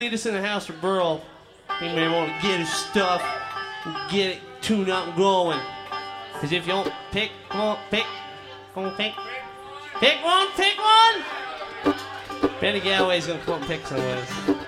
Lead us in the house for Burl. He may want to get his stuff and get it tuned up and going. Because if you don't pick, come on, pick. Come on, pick. Pick one, pick one! Benny Galloway's going to come up and pick some of us.